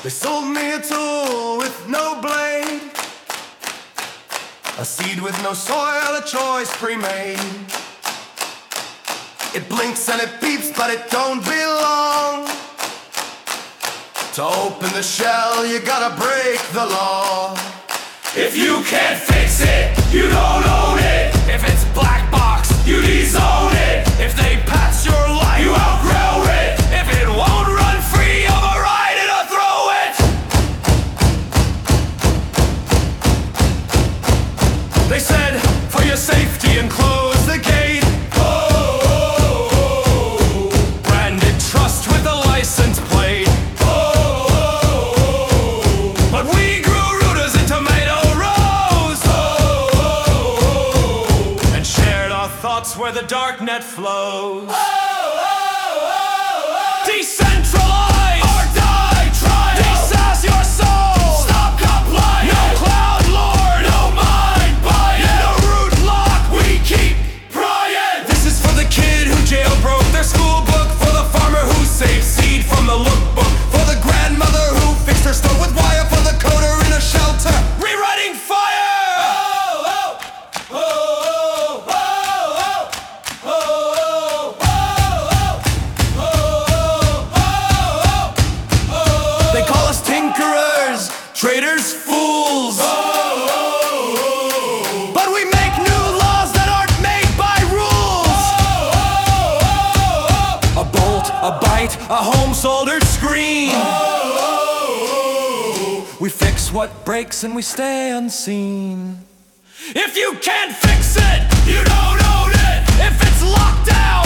They sold me a tool with no blade, a seed with no soil, a choice pre-made. It blinks and it beeps, but it don't belong. To open the shell, you gotta break the law. If you can't fix it, you don't own it. If it's black box, You disown it. if they pass your life, You outgrow it. if it won't run free, override it or throw it. They said, for your safety and close the gate. Branded trust with a license plate. But we grew rooters in tomato rows, and shared our thoughts where the dark net flows. Decentralize Or die trying. Desass your soul. Stop complying. No cloud lord. No mind buying. No root lock. We keep prying. This is for the kid who jailbroke their school book, for the farmer who saved seed from the lookbook, for the grandmother who fixed her stove with wire, for the coder in a shelter rewriting fire. They call us tinkerers, traders, fools. But we make new laws that aren't made by rules. A bolt, a bite, a home soldered screen. We fix what breaks and we stay unseen. If you can't fix it, You don't own it. if it's locked down,